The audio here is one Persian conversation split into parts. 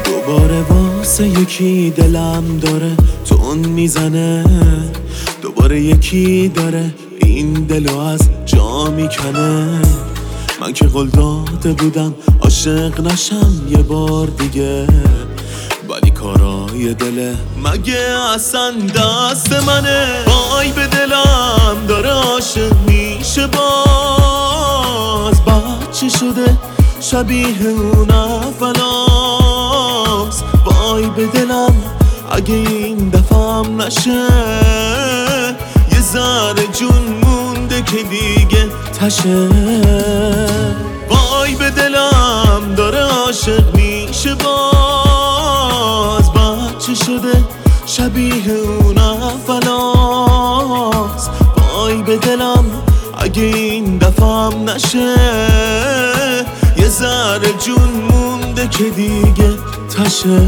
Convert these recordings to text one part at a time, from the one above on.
دوباره واسه یکی دلم داره تون میزنه، دوباره یکی داره این دلو از جا میکنه. من که قول داده بودم عاشق نشم یه بار دیگه، ولی کارای دله مگه اصلا دست منه؟ وای به دلم داره عاشق میشه باز، بچه شده شبیه اون اولاست. وای به دلم اگه این دفعم نشه، یه ذره جون مونده که دیگه تشه. وای به دلم داره عاشق میشه باز، بچه شده شبیه اون اولاست. وای به دلم اگه این دفعم نشه، یه ذره جون مونده که دیگه تشه.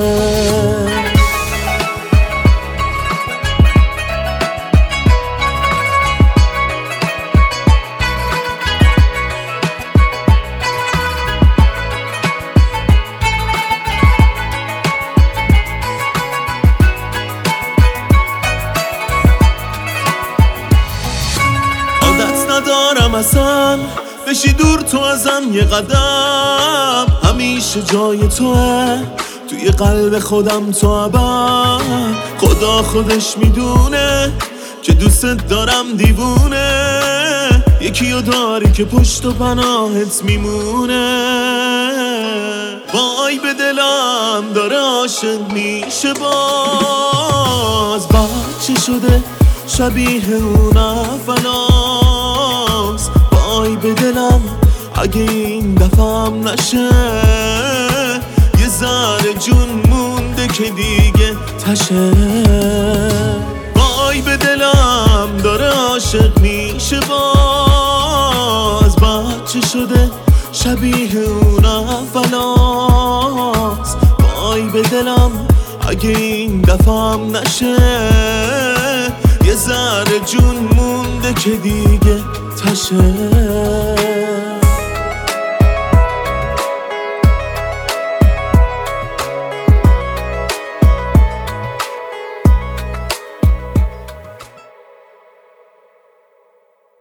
ندارم اصلا بشی دور تو ازم یه قدم، همیشه جای توه توی قلب خودم تو ابد. خدا خودش میدونه که دوست دارم دیوونه، یکیو داری که پشت و پناهت میمونه. وای به دلم داره عاشق میشه باز، بچه شده شبیه اون اولاست. وای به دلم اگه این دفعم نشه، یه ذره جون مونده که دیگه تشه. وای به دلم داره عاشق میشه باز، بچه شده شبیه اون اولاست. وای به دلم اگه این دفعم نشه، یه ذره جون مونده که دیگه تشه.